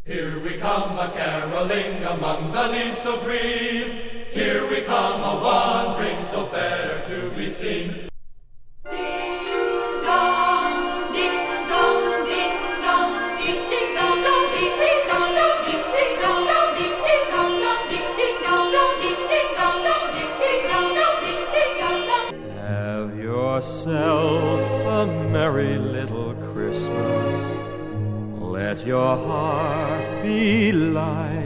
Here we come a-caroling among the leaves so green. Here we come a-wandering so fair to be seen. Ding-dong, ding-dong, ding-dong, ding-ding-dong, ding-ding-dong, ding-ding-dong, ding-ding-dong, ding-ding-dong, ding-ding-dong, ding-ding-dong, ding-ding-dong. Have yourself a merry little Christmas. Let your heart be light.